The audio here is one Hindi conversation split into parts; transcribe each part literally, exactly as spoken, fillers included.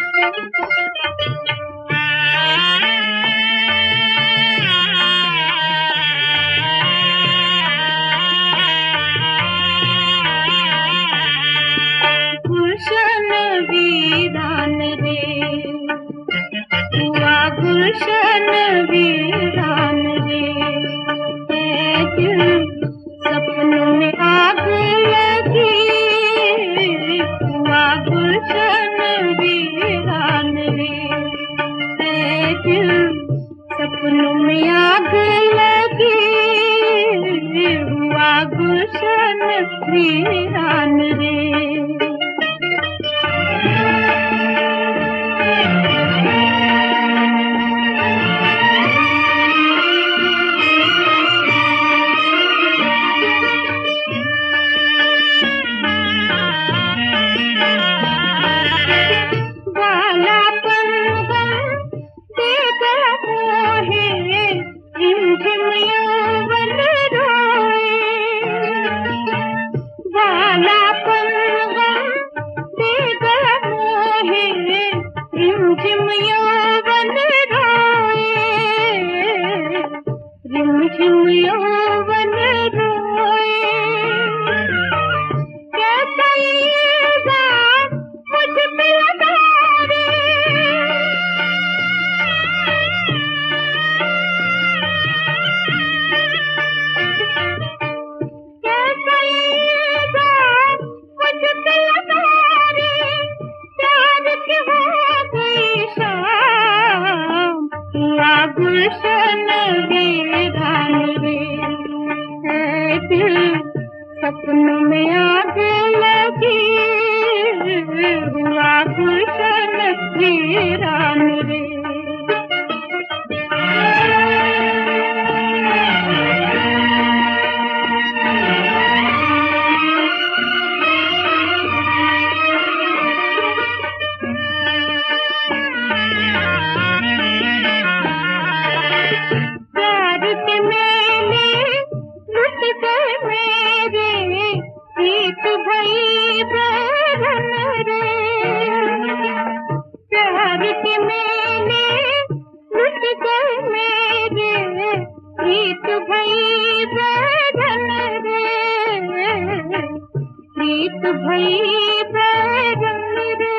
गुलशन वीरान रे हुआ गुलशन वीरान रे, दिल सपनों में आग लगी हुआ गुलशन वीरान रे, दिल सपनों में आग लगी हुआ गुलशन वीरान रे। रिमझिम यौवन रोए, कैसा ये जाम मुझ पे लगा रे, कैसा ये जाम मुझ पे लगा रे, प्यार की हो गई शाम हुआ गुलशन वीरान रे, दिल सपनों में आग लगी हुआ गुलशन वीरान रे। प्यार के मेले लुट गए मेरे, प्रीत भई बैरन रे, प्रीत भई बैरन रे,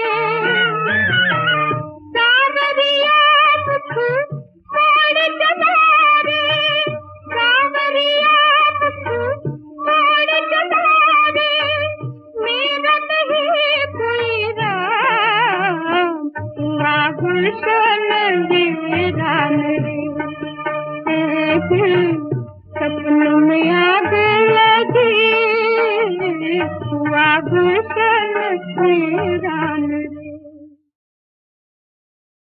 सावरिया मुख मोड़ चला रे, सावरिया मुख मोड़ चला रे, मेरा नहीं कोई राम हुआ गुलशन